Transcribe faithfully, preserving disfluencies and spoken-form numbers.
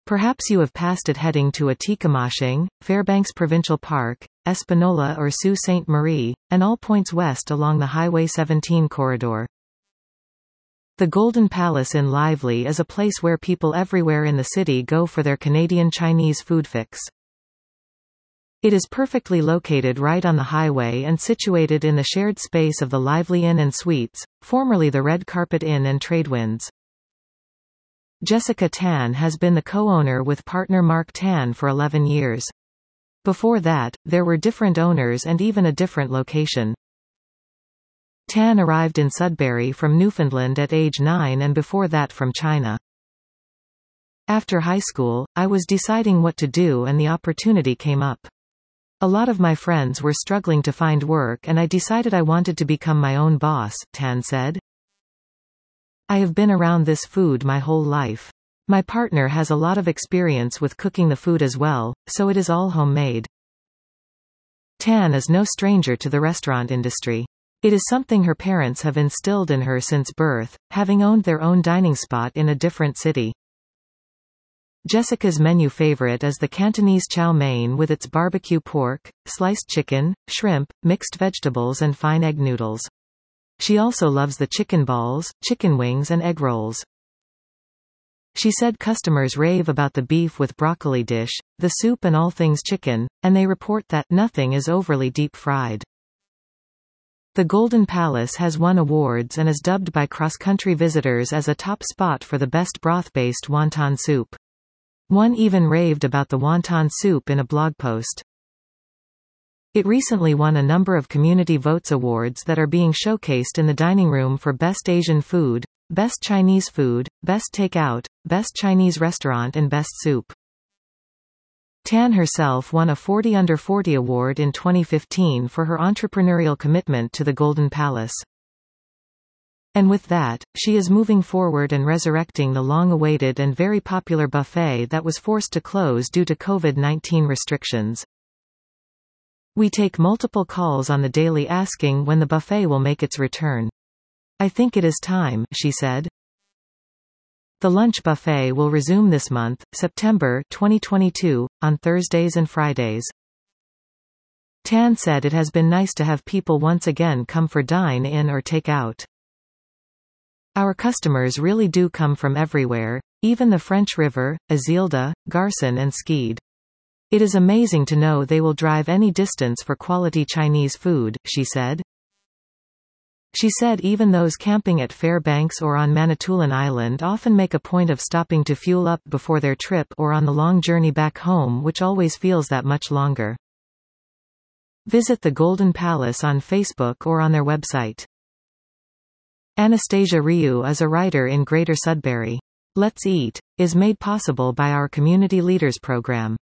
Perhaps you have passed it heading to Atikomaashing, Fairbanks Provincial Park, Espanola or Sault Ste. Marie, and all points west along the Highway seventeen corridor. The Golden Palace in Lively is a place where people everywhere in the city go for their Canadian Chinese food fix. It is perfectly located right on the highway and situated in the shared space of the Lively Inn and Suites, formerly the Red Carpet Inn and Tradewinds. Jessica Tan has been the co-owner with partner Mark Tan for eleven years. Before that, there were different owners and even a different location. Tan arrived in Sudbury from Newfoundland at age nine and before that from China. After high school, I was deciding what to do and the opportunity came up. A lot of my friends were struggling to find work and I decided I wanted to become my own boss, Tan said. I have been around this food my whole life. My partner has a lot of experience with cooking the food as well, so it is all homemade. Tan is no stranger to the restaurant industry. It is something her parents have instilled in her since birth, having owned their own dining spot in a different city. Jessica's menu favorite is the Cantonese chow mein with its barbecue pork, sliced chicken, shrimp, mixed vegetables and fine egg noodles. She also loves the chicken balls, chicken wings and egg rolls. She said customers rave about the beef with broccoli dish, the soup and all things chicken, and they report that nothing is overly deep fried. The Golden Palace has won awards and is dubbed by cross-country visitors as a top spot for the best broth-based wonton soup. One even raved about the wonton soup in a blog post. It recently won a number of Community Votes awards that are being showcased in the dining room for Best Asian Food, Best Chinese Food, Best Takeout, Best Chinese Restaurant and Best Soup. Tan herself won a forty under forty award in twenty fifteen for her entrepreneurial commitment to the Golden Palace. And with that, she is moving forward and resurrecting the long-awaited and very popular buffet that was forced to close due to COVID nineteen restrictions. We take multiple calls on the daily asking when the buffet will make its return. I think it is time, she said. The lunch buffet will resume this month, September twenty twenty-two, on Thursdays and Fridays. Tan said it has been nice to have people once again come for dine-in or take-out. Our customers really do come from everywhere, even the French River, Azilda, Garson and Skeed. It is amazing to know they will drive any distance for quality Chinese food, she said. She said even those camping at Fairbanks or on Manitoulin Island often make a point of stopping to fuel up before their trip or on the long journey back home, which always feels that much longer. Visit the Golden Palace on Facebook or on their website. Anastasia Ryu is a writer in Greater Sudbury. Let's Eat is made possible by our Community Leaders program.